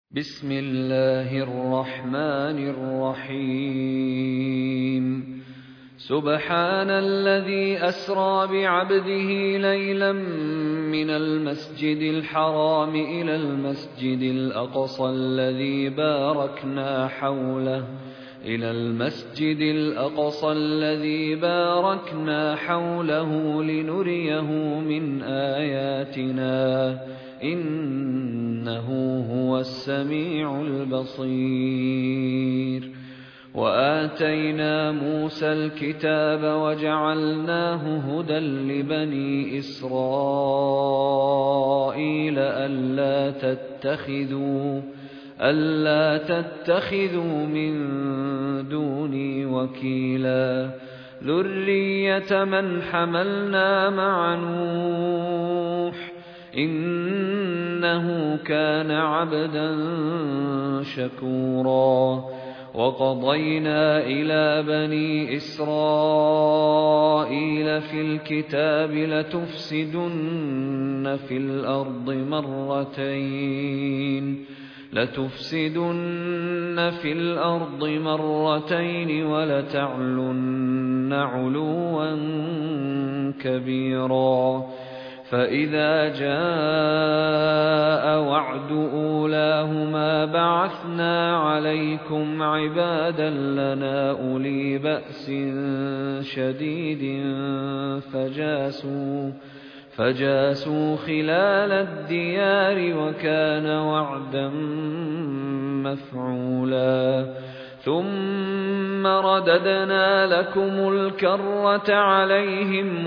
بسم الله الرحمن الرحيم سبحان الذي أسرى بعبده ليلا من المسجد الحرام إلى المسجد الأقصى الذي باركنا حوله لنريه من آياتنا إنه هو السميع البصير. وآتينا موسى الكتاب وجعلناه هدى لبني إسرائيل ألا تتخذوا من دوني وكيلا ذرية من حملنا مع نوح إنه كان عبدا شكورا. وقضينا إلى بني إسرائيل في الكتاب لتفسدن في الأرض مرتين ولتعلن علوا كبيرا. فإذا جاء وعد أولاهما بعثنا عليكم عبادا لنا أولي بأس شديد فجاسوا خلال الديار وكان وعدا مفعولا. ثم رددنا لكم الكرة عليهم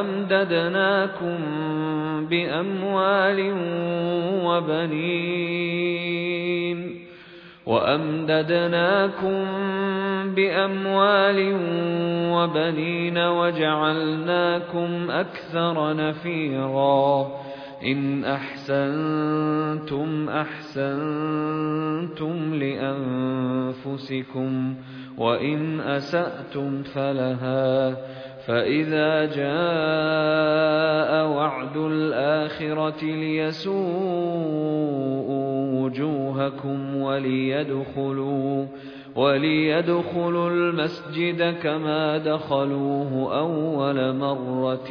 وأمددناكم بأموال وبنين وجعلناكم أكثر نفيرا. إن أحسنتم أحسنتم لأنفسكم وإن أسأتم فلها. فإذا جاء وعد الآخرة ليسوءوا وجوهكم وليدخلوا المسجد كما دخلوه أول مرة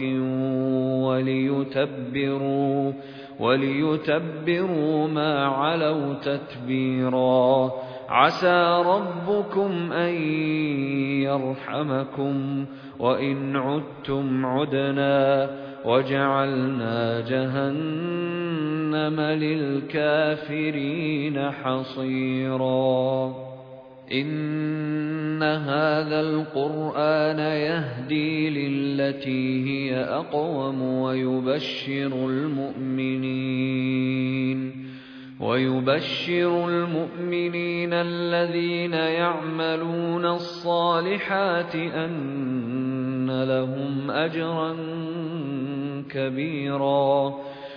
وليتبروا ما علوا تتبيرا. عسى ربكم أن يرحمكم وإن عدتم عدنا وجعلنا جهنم للكافرين حصيرا. إن هذا القرآن يهدي للتي هي أقوم ويبشر المؤمنين الذين يعملون الصالحات أن لهم أجرا كبيرا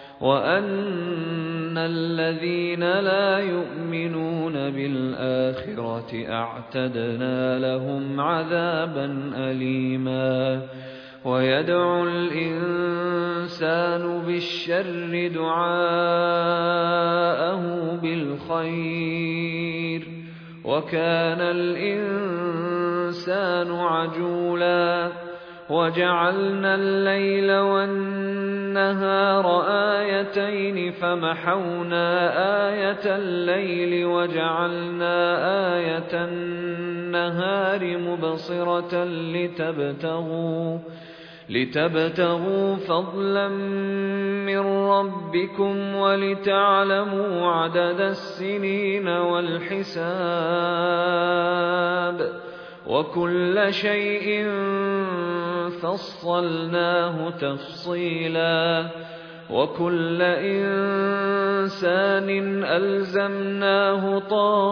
وأن الذين لا يؤمنون بالآخرة أعتدنا لهم عذابا أليما. ويدعو الإنسان بالشر دعاءه بالخير وكان الإنسان عجولا. وجعلنا الليل والنهار آيتين فمحونا آية الليل وجعلنا آية النهار مبصرة لتبتغوا فضلا من ربكم ولتعلموا عدد السنين والحساب وكل شيء فصلناه تفصيلا. وكل إنسان ألزمناه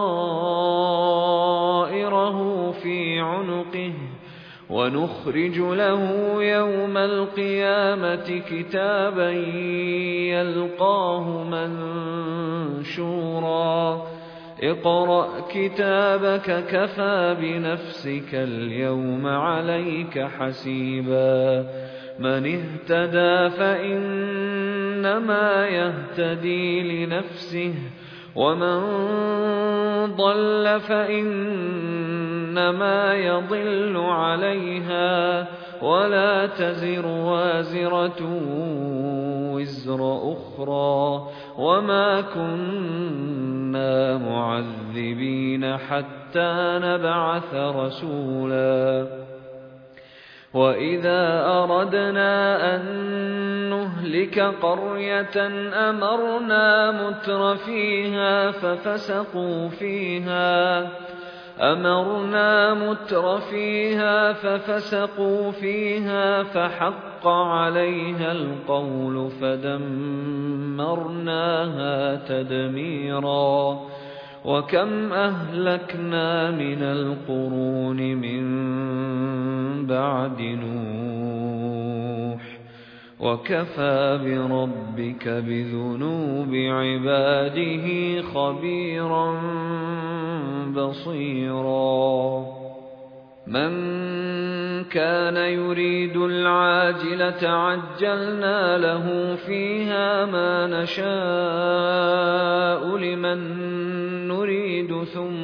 طائره في عنقه ونخرج له يوم القيامة كتابا يلقاه منشورا. اقرأ كتابك كفى بنفسك اليوم عليك حسيبا. من اهتدى فإنما يهتدي لنفسه ومن ضل فإنما يضل عليها ولا تزر وازرة وزر أخرى وما كنا معذبين حتى نبعث رسولا وإذا أردنا أن نهلك قرية أمرنا متر فيها ففسقوا فيها فحق عليها القول فدمرناها تدميرا وكم أهلكنا من القرون من بعد نوح وكفى بربك بذنوب عباده خبيرا بصيرا من كان يريد العاجلة عجلنا له فيها ما نشاء لمن نريد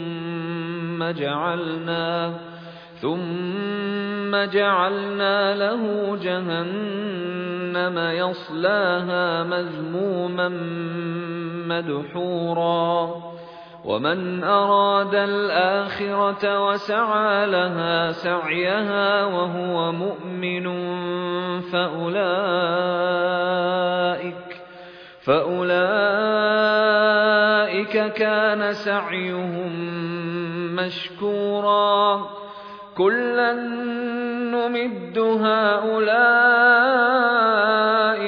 ثم جعلنا له جهنم يصلاها مذموما مدحورا ومن أراد الآخرة وسعى لها سعيها وهو مؤمن فأولئك كان سعيهم مشكورا كلا نمد هؤلاء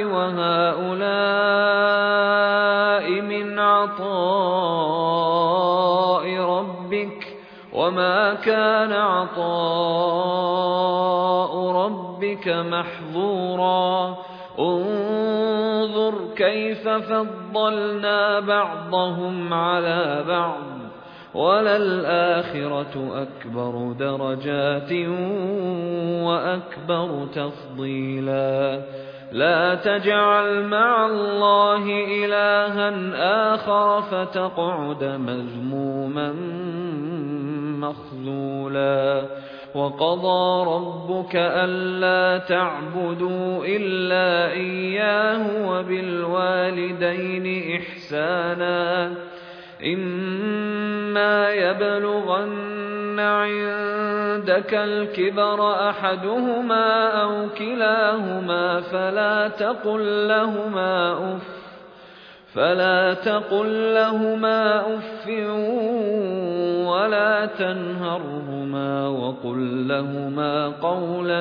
وهؤلاء من عطاء ربك وما كان عطاء ربك محظورا انظر كيف فضلنا بعضهم على بعض وللآخرة أكبر درجات وأكبر تفضيلا لا تجعل مع الله إلها آخر فتقعد مذموما مخذولا وقضى ربك ألا تعبدوا إلا إياه وبالوالدين إحسانا إما يبلغن عندك الكبر أحدهما أو كلاهما فلا تقل لهما أف ولا تنهرهما وقل لهما قولا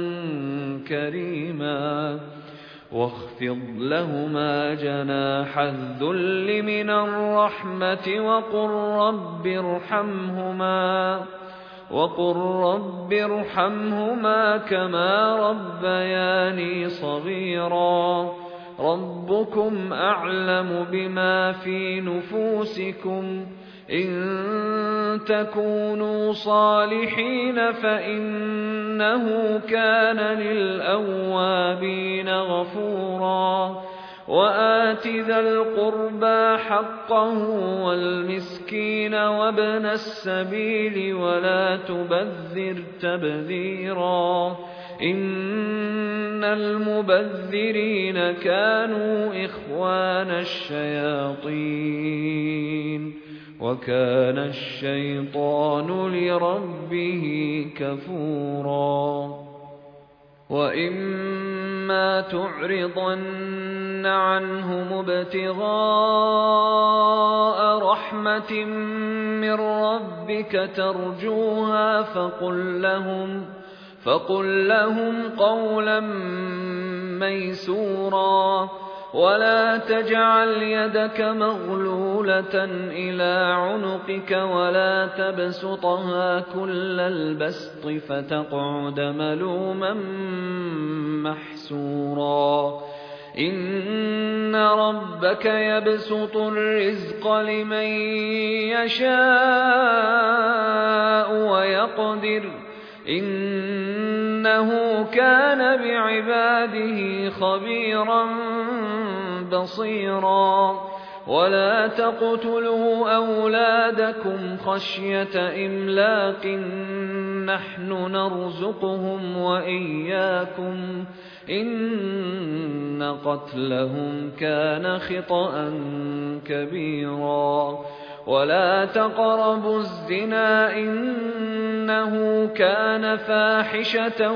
كريما واخفض لهما جناح الذل من الرحمة وقل رب ارحمهما كما ربياني صغيرا ربكم أعلم بما في نفوسكم إن تكونوا صالحين فإنه كان للأوابين غفورا وآت ذا القربى حقه والمسكين وابن السبيل ولا تبذر تبذيرا إن المبذرين كانوا إخوان الشياطين وكان الشيطان لربه كفورا وإما تعرضن عنهم ابتغاء رحمة من ربك ترجوها فقل لهم قولا ميسورا ولا تجعل يدك مغلولة إلى عنقك ولا تبسطها كل البسط فتقعد ملوما محسورا إن ربك يبسط الرزق لمن يشاء ويقدر إنه كان بعباده خبيرا بصيرا ولا تقتلوا أولادكم خشية إملاق نحن نرزقهم وإياكم إن قتلهم كان خطأ كبيرا ولا تقربوا الزنا إنه كان فاحشة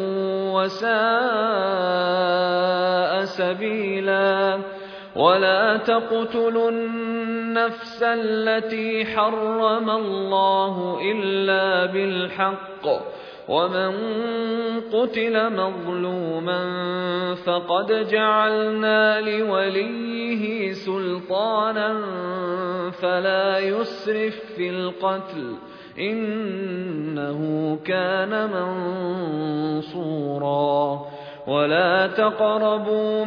وساء سبيلا ولا تقتلوا النفس التي حرم الله إلا بالحق ومن قتل مظلوما فقد جعلنا لوليه سلطانا فلا يسرف في القتل إنه كان منصورا ولا تقربوا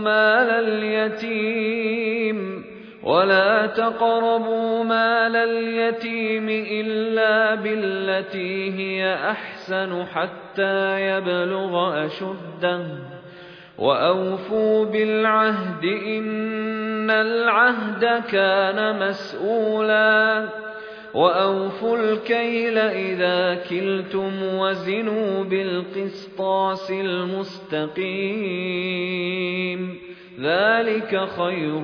مال اليتيم إلا بالتي هي أحسن حتى يبلغ أشده وأوفوا بالعهد إن العهد كان مسؤولا وأوفوا الكيل إذا كلتم وزنوا بالقسطاس المستقيم ذلك خير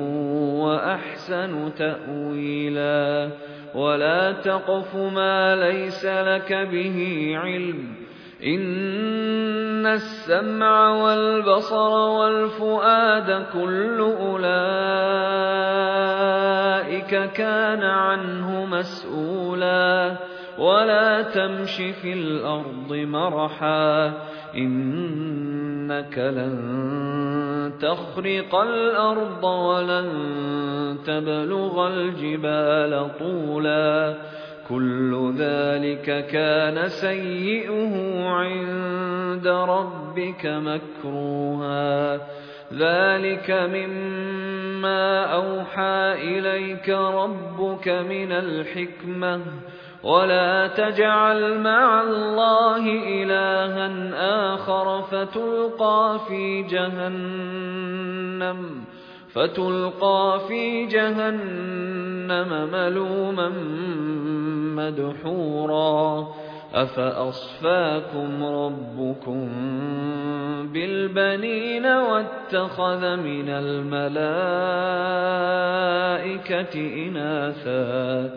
وأحسن تأويلا ولا تقف ما ليس لك به علم إن السمع والبصر والفؤاد كل أولئك كان عنه مسؤولا ولا تمش في الأرض مرحا إنك لن تخرق الأرض ولن تبلغ الجبال طولا كل ذلك كان سيئه عند ربك مكروها ذلك مما أوحى إليك ربك من الحكمة ولا تجعل مع الله إلها آخر فتلقى في جهنم ملوما مدحورا أفأصفاكم ربكم بالبنين واتخذ من الملائكة إناثا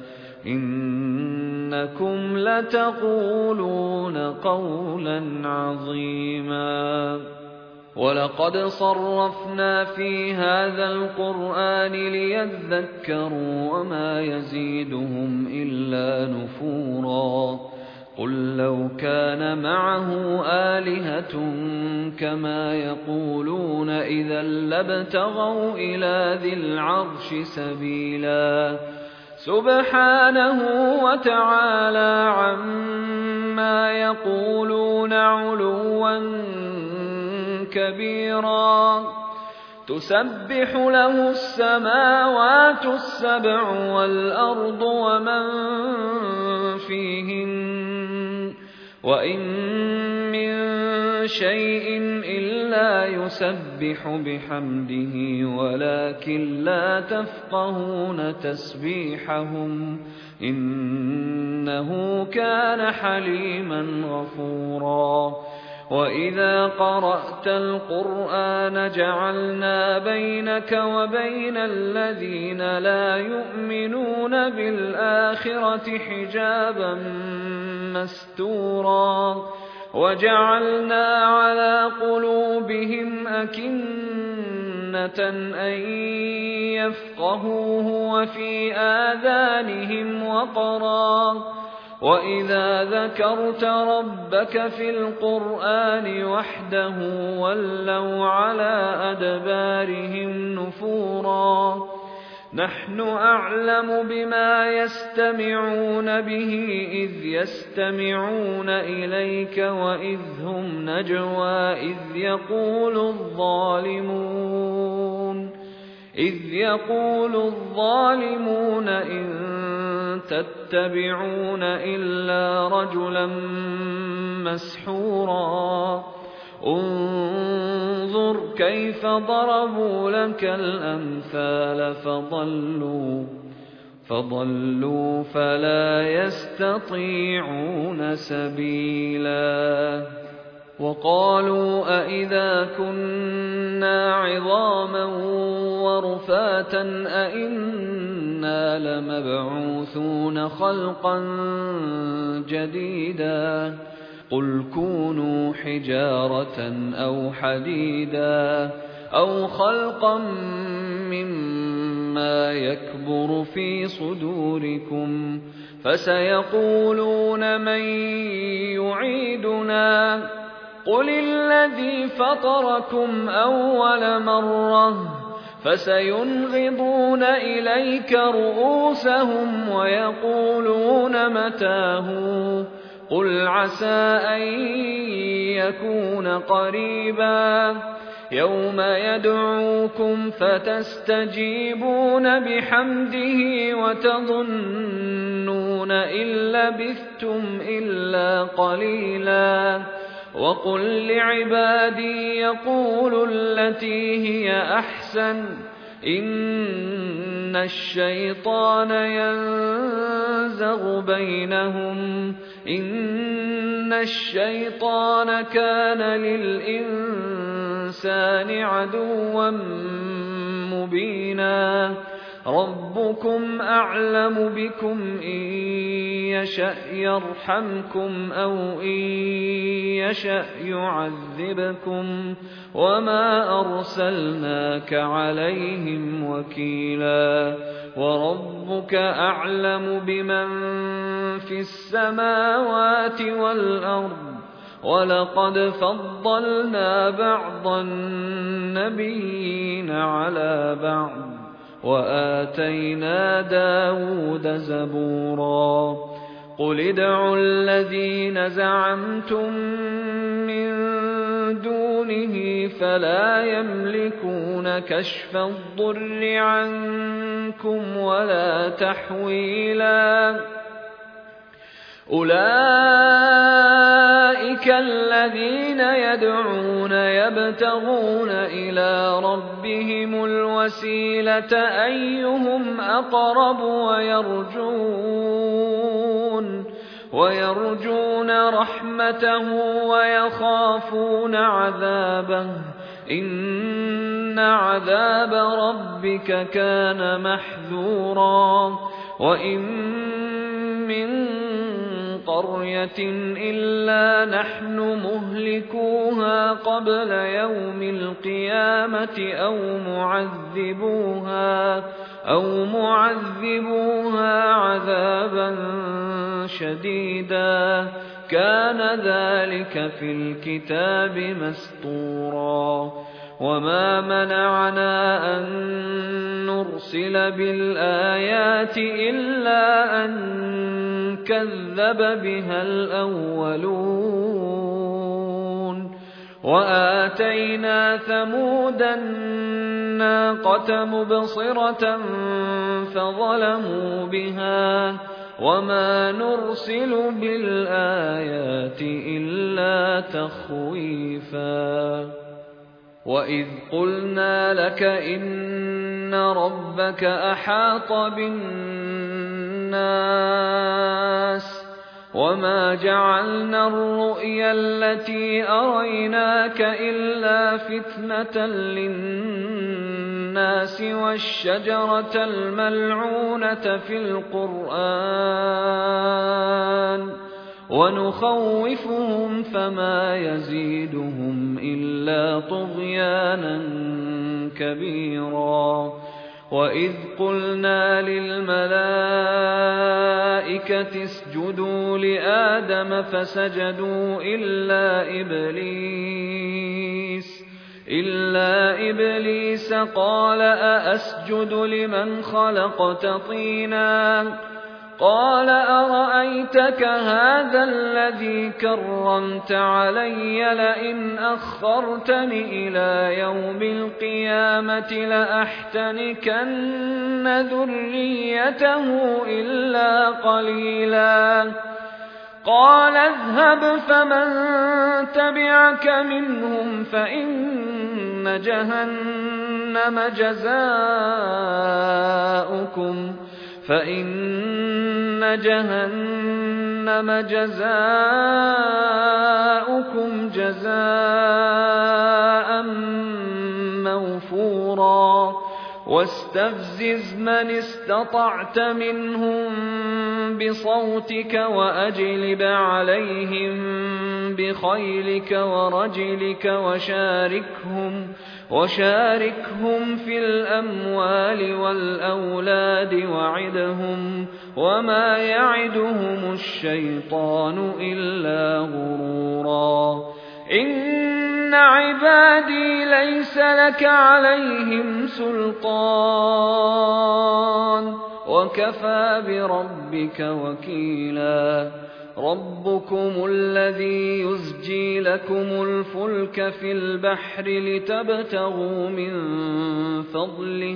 إنكم لتقولون قولا عظيما ولقد صرفنا في هذا القرآن ليذكروا وما يزيدهم إلا نفورا قل لو كان معه آلهة كما يقولون إذا لابتغوا إلى ذي العرش سبيلا سبحانه وتعالى عما يقولون علوا كبيرا تسبح له السماوات السبع والأرض ومن فيهن وإن من شيء إلا يسبح بحمده ولكن لا تفقهون تسبيحهم إنه كان حليما غفورا وإذا قرأت القرآن جعلنا بينك وبين الذين لا يؤمنون بالآخرة حجابا مستورا وجعلنا على قلوبهم أكنة أن يفقهوه وفي آذانهم وقرا وإذا ذكرت ربك في القرآن وحده ولوا على أدبارهم نفورا نحن أعلم بما يستمعون به إذ يستمعون إليك وإذ هم نجوى إذ يقول الظالمون إن تتبعون إلا رجلا مسحورا انظر كيف ضربوا لك الأمثال فضلوا فلا يستطيعون سبيلا وقالوا أإذا كنا عظاما ورفاتا أإنا لمبعوثون خلقا جديدا قل كونوا حجارة أو حديدا أو خلقا مما يكبر في صدوركم فسيقولون من يعيدنا قل الذي فطركم أول مرة فسينغضون إليك رؤوسهم ويقولون متاه قل عسى أن يكون قريبا يوم يدعوكم فتستجيبون بحمده وتظنون إن لبثتم إلا قليلا وقل لعبادي يقولوا التي هي أحسن إن الشيطان ينزغ بينهم إن الشيطان كان للإنسان عدوا مبينا ربكم أعلم بكم إن يشأ يرحمكم أو إن يشأ يعذبكم وما أرسلناك عليهم وكيلا وربك أعلم بمن في السماوات والأرض ولقد فضلنا بعض النبيين على بعض وآتينا داود زبورا قل ادعوا الذين زعمتم من دونه فلا يملكون كشف الضر عنكم ولا تحويلا أولئك الذين يدعون يبتغون إلى ربهم الوسيلة أيهم أقرب ويرجون رحمته ويخافون عذابه إن عذاب ربك كان محذورا وإن من قرية إلا نحن مهلكوها قبل يوم القيامة أو معذبوها عذابا شديدا كان ذلك في الكتاب مسطورا وما منعنا أن نرسل بالآيات إلا أن كذب بها الأولون وآتينا ثمود الناقة مبصرة فظلموا بها وما نرسل بالآيات إلا تخويفا وإذ قلنا لك إن ربك أحاط بالناس وما جعلنا الرؤيا التي أريناك إلا فتنة للناس والشجرة الملعونة في القرآن ونخوفهم فما يزيدهم إلا طغيانا كبيرا وإذ قلنا للملائكة اسجدوا لآدم فسجدوا إلا إبليس قال أأسجد لمن خلقت طينا قال أرأيتك هذا الذي كرمت علي لئن أخرتني إلى يوم القيامة لأحتنكن ذريته إلا قليلا قال اذهب فمن تبعك منهم فإن جهنم جزاؤكم جزاء موفورا واستفزز من استطعت منهم بصوتك وأجلب عليهم بخيلك ورجلك وشاركهم في الأموال والأولاد وعدهم وما يعدهم الشيطان إلا غرورا إن عبادي ليس لك عليهم سلطان وكفى بربك وكيلا ربكم الذي يزجي لكم الفلك في البحر لتبتغوا من فضله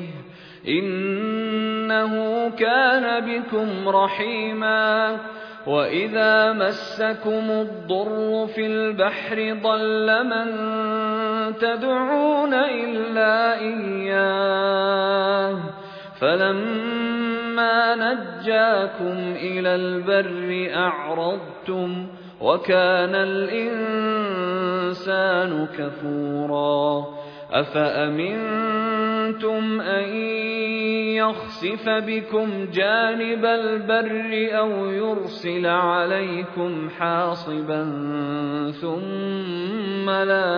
إنه كان بكم رحيما وإذا مسكم الضر في البحر ضل من تدعون إلا إياه فلما نجاكم إلى البر أعرضتم وكان الإنسان كفورا أفأمنتم أن يخسف بكم جانب البر أو يرسل عليكم حاصبا ثم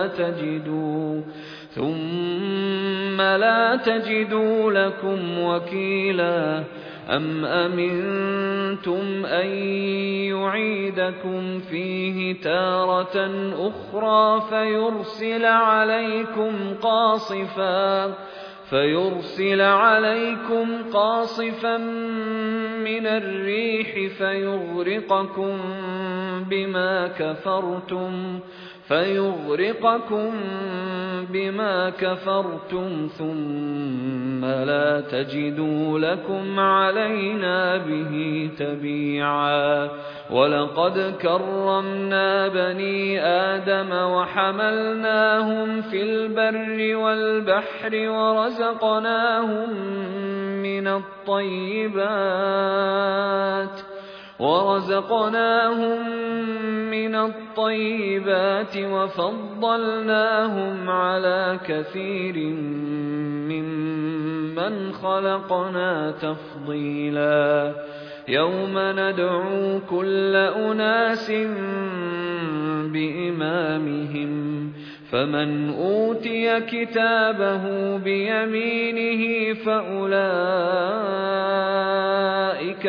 لا تجدوا لكم وكيلا أم أمنتم أن يعيدكم فيه تارة أخرى فيرسل عليكم قاصفا من الريح فيغرقكم بما كفرتم ثم لا تجدوا لكم علينا به تبيعا ولقد كرمنا بني آدم وحملناهم في البر والبحر ورزقناهم من الطيبات وفضلناهم على كثير ممن خلقنا تفضيلا يوم ندعو كل أناس بإمامهم فمن أوتي كتابه بيمينه فأولئك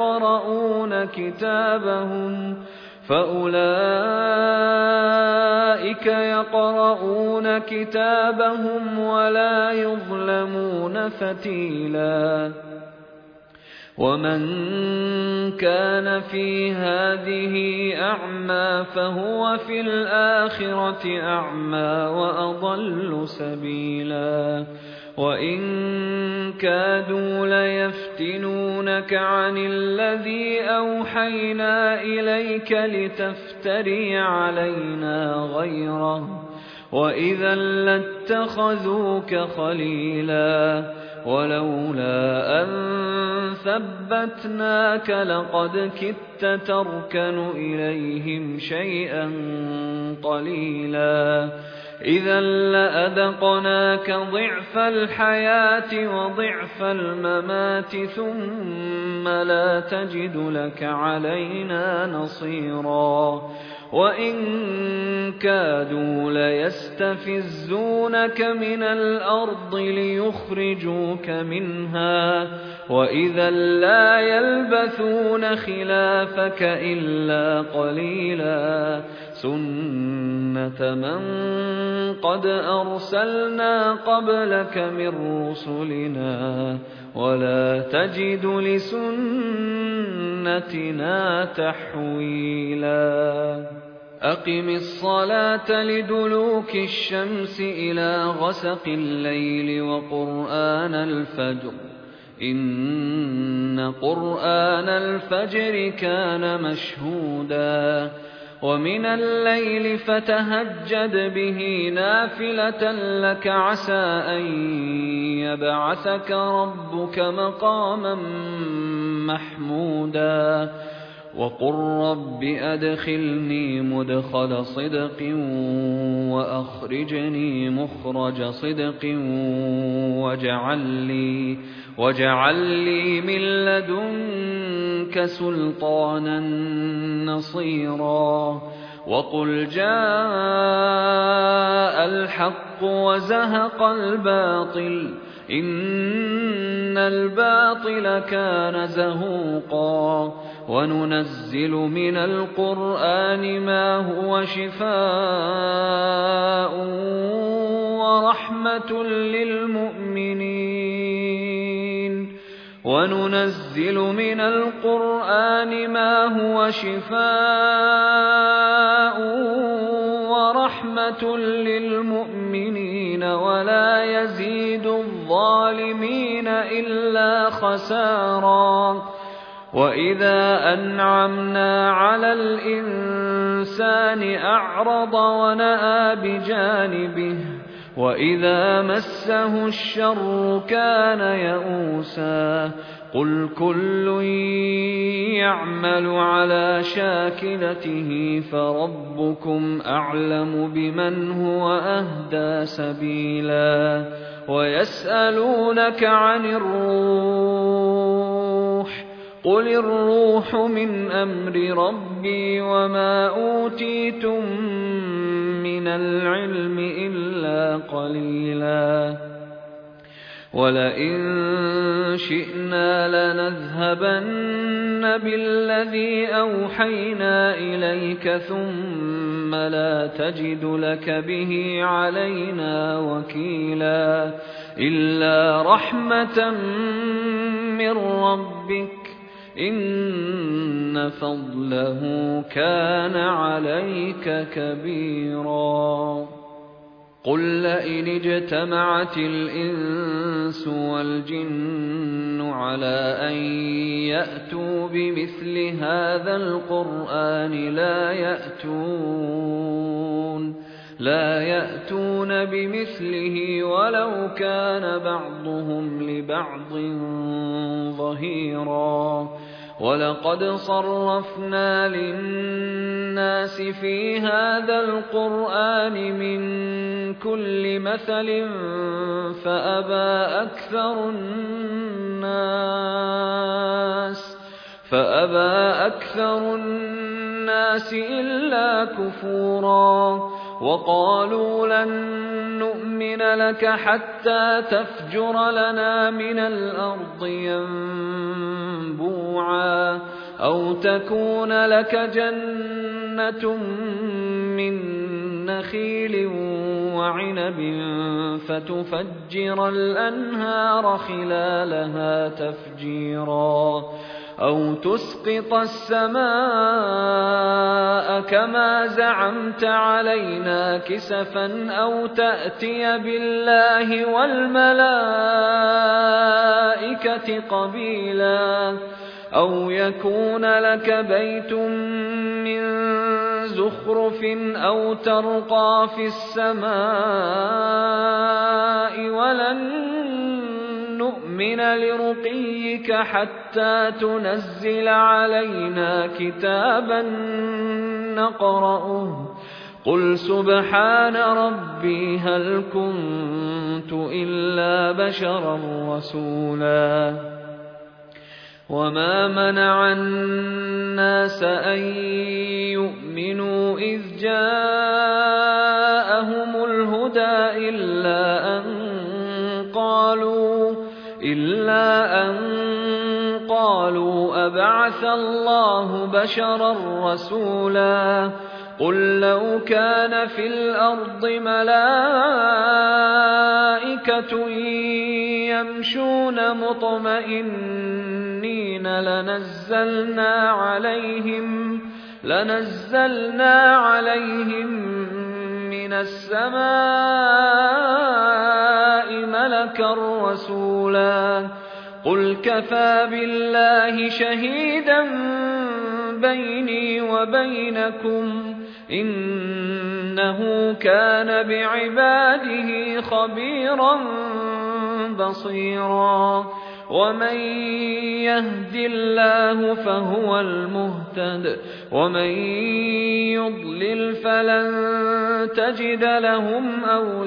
يقرؤون كتابهم ولا يظلمون فتيلا ومن كان في هذه أعمى فهو في الآخرة أعمى وأضل سبيلا وإن كادوا ليفتنونك عن الذي أوحينا إليك لتفتري علينا غيره وإذا لاتخذوك خليلا ولولا أن ثبتناك لقد كدت تركن إليهم شيئا قليلا إذا لأذقناك ضعف الحياة وضعف الممات ثم لا تجد لك علينا نصيرا وإن كادوا ليستفزونك من الأرض ليخرجوك منها وإذا لا يلبثون خلافك إلا قليلا سنة من قد أرسلنا قبلك من رسلنا ولا تجد لسنتنا تحويلا أقم الصلاة لدلوك الشمس إلى غسق الليل وقرآن الفجر إن قرآن الفجر كان مشهودا ومن الليل فتهجد به نافلة لك عسى أن يبعثك ربك مقاما محمودا وقل رب أدخلني مدخل صدق وأخرجني مخرج صدق واجعل لي من لدنك سلطانا نصيرا وقل جاء الحق وزهق الباطل إن الباطل كان زهوقا وننزل من القرآن ما هو شفاء ورحمة للمؤمنين ولا يزيد الظالمين إلا خسارا وإذا أنعمنا على الإنسان أعرض ونأى بجانبه وإذا مسه الشر كان يئوسا قل كل يعمل على شاكلته فربكم أعلم بمن هو أهدى سبيلا ويسألونك عن الروح قل الروح من أمر ربي وما أوتيتم من العلم إلا قليلا ولئن شئنا لنذهبن بالذي أوحينا إليك ثم لا تجد لك به علينا وكيلا إلا رحمة من ربك إن فضله كان عليك كبيرا قل لئن اجتمعت الإنس والجن على أن يأتوا بمثل هذا القرآن لا يأتون بمثله ولو كان بعضهم لبعض ظهيرا ولقد صرفنا للناس في هذا القرآن من كل مثل فأبى أكثر الناس إلا كفورا وقالوا لن نؤمن لك حتى تفجر لنا من الأرض ينبوعا أو تكون لك جنة من نخيل وعنب فتفجر الأنهار خلالها تفجيرا أو تسقط السماء كما زعمت علينا كسفا أو تأتي بالله والملائكة قبيلا أو يكون لك بيت من زخرف أو ترقى في السماء ولن نؤمن لرقيك حتى تنزل علينا كتابا نقرأه قل سبحان ربي هل كنت إلا بشرا رسولا وما منع الناس أن يؤمنوا إذ جاءهم الهدى إلا أن قالوا أبعث الله بشرا رسولا قل لو كان في الأرض ملائكة يمشون مطمئنين لنزلنا عليهم من السماء ملكا رسولا قل كفى بالله شهيدا بيني وبينكم إنه كان بعباده خبيرا بصيرا ومن يهد الله فهو المهتد ومن يضلل فلن تجد لهم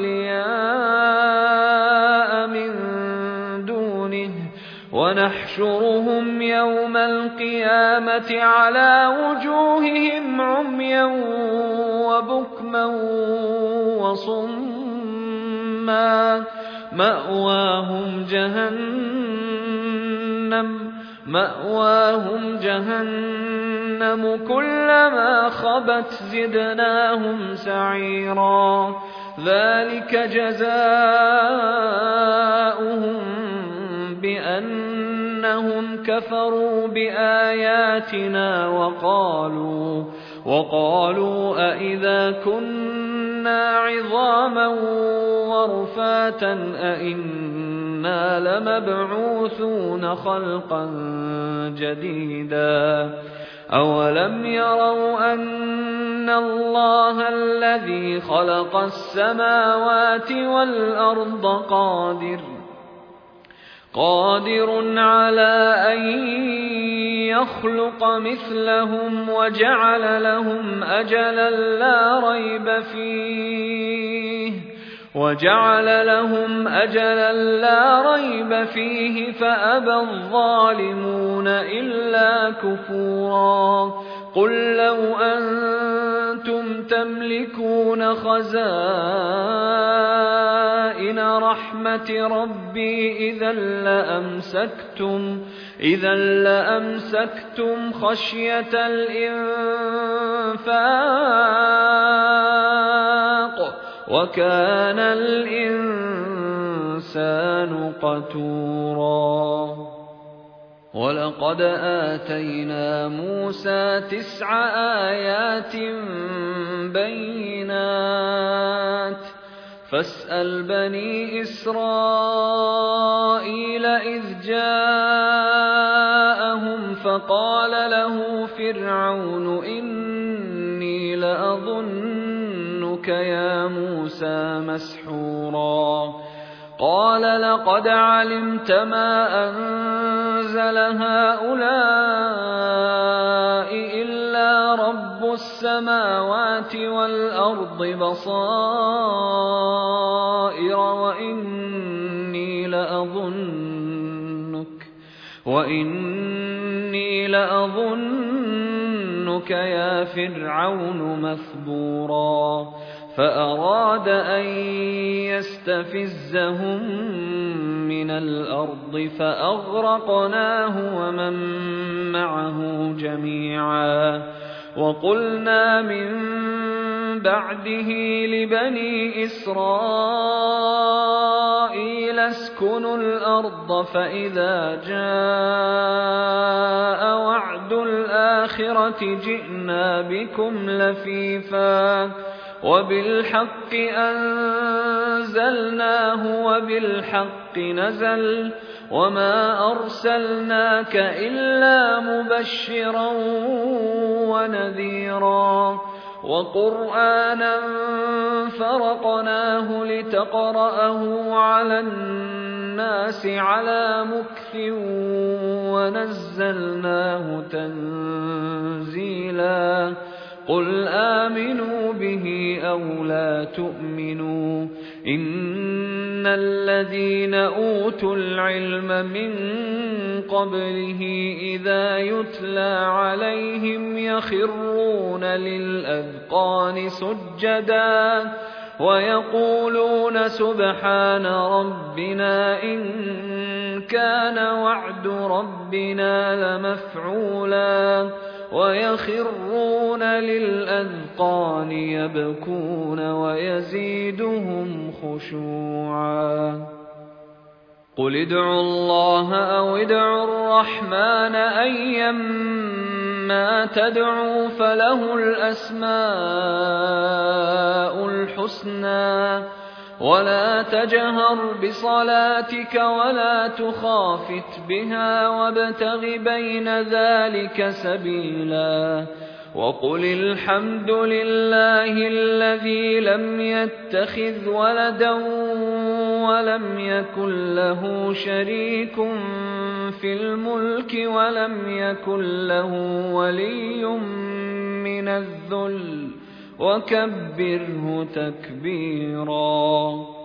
أولياء من دونه ونحشرهم يوم القيامة على وجوههم عميا وبكما وصما مأواهم جهنم كلما خبت زدناهم سعيرا ذلك جزاؤهم بأنهم كفروا بآياتنا وقالوا أإذا كنا عظاما ورفاتا أإنا لمبعوثون خلقا جديدا أولم يروا أن الله الذي خلق السماوات والأرض قادر على أن يخلق مثلهم وجعل لهم أجلا لا ريب فيه فأبى الظالمون إلا كفورا قل لو أنتم تملكون خزائن رحمة ربي إذا لأمسكتم خشية الإنفاق وكان الإنسان قتورا ولقد آتينا موسى 9 آيات بينات فاسأل بني إسرائيل إذ جاءهم فقال له فرعون إني لأظنك يا موسى مسحورا قال لقد علمت ما أنزل هؤلاء إلا رب السماوات والأرض بصائر وإني لأظنك يا فرعون مثبورا فأراد أن يستفزهم من الأرض فأغرقناه ومن معه جميعا وقلنا من بعده لبني إسرائيل اسكنوا الأرض فإذا جاء وعد الآخرة جئنا بكم لفيفا وبالحق أنزلناه وبالحق نزل وما أرسلناك إلا مبشرا ونذيرا وقرآنا فرقناه لتقرأه على الناس على مكث ونزلناه تنزيلا قل آمنوا به أو لا تؤمنوا إن الذين أوتوا العلم من قبله إذا يتلى عليهم يخرون للأذقان سجدا ويقولون سبحان ربنا إن كان وعد ربنا لمفعولا ويخرون للأذقان يبكون ويزيدهم خشوعا قل ادعوا الله أو ادعوا الرحمن أيما تدعوا فله الأسماء الحسنى ولا تجهر بصلاتك ولا تخافت بها وابتغ بين ذلك سبيلا وقل الحمد لله الذي لم يتخذ ولدا ولم يكن له شريك في الملك ولم يكن له ولي من الذل وكبره تكبيرا.